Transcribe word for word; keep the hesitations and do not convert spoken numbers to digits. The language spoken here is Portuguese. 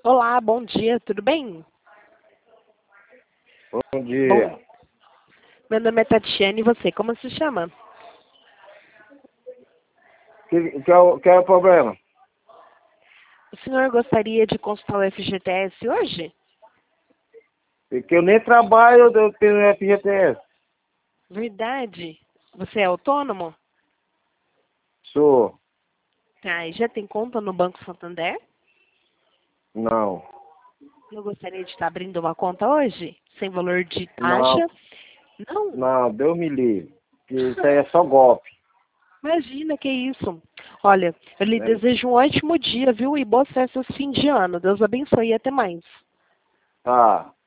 Olá, bom dia, tudo bem? Bom dia. Bom, meu nome é Tatiane e você, como se chama? Que, que, é o, que é o problema? O senhor gostaria de consultar o F G T S hoje? Porque eu nem trabalho eu tenho F G T S. Verdade. Você é autônomo? Sou. Tá, e já tem conta no Banco Santander? Não. Eu gostaria de estar abrindo uma conta hoje, sem valor de Não. taxa. Não, Não, Deus me livre. Que isso aí é só golpe. imagina que isso. Olha, eu lhe Né? desejo um ótimo dia, viu? E boas festas de fim de ano. Deus abençoe e até mais. Tá.